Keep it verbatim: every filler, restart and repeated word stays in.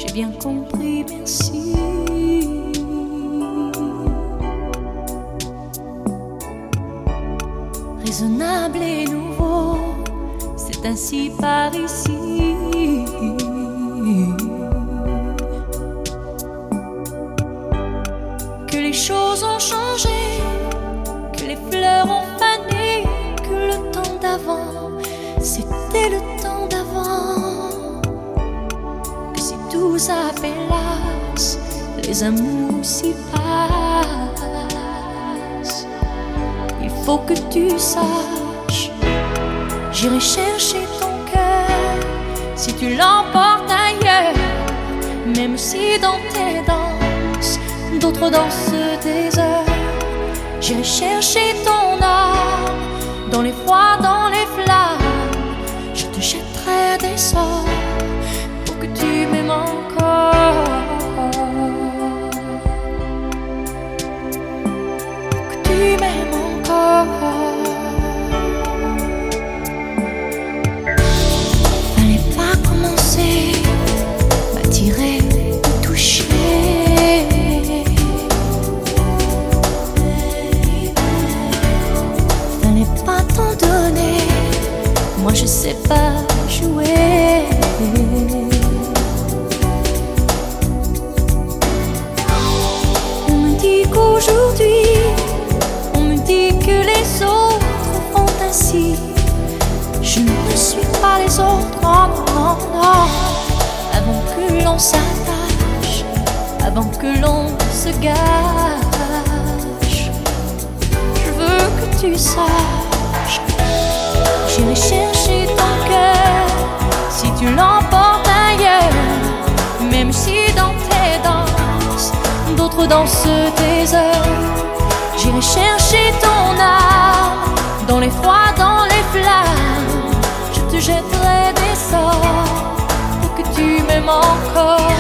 j'ai bien compris, merci. Raisonnable et nouveau, c'est ainsi par ici. Que les choses ont changé, que les fleurs ont fané, que le temps d'avant, c'était le temps d'avant. Que si tout s'appelasse, les amours s'y passent. Il faut que tu saches, j'irai chercher ton cœur si tu l'emportes ailleurs. Même si dans tes danses, d'autres dansent des heures. J'irai chercher ton âme dans les froids, dans les flammes. Je te jetterai des sorts pour que tu m'aimes encore. Pour que tu m'aimes encore. Fallait pas commencer, m'attirer, me toucher. Moi je sais pas jouer. On me dit qu'aujourd'hui, on me dit que les autres font ainsi. Je ne suis pas les autres, non, non, non. Avant que l'on s'attache, avant que l'on se gâche, je veux que tu saches, j'irai chercher ton cœur si tu l'emportes ailleurs. Même si dans tes danses, d'autres dansent tes heures. J'irai chercher ton âme dans les froids, dans les flammes. Je te jetterai des sorts pour que tu m'aimes encore.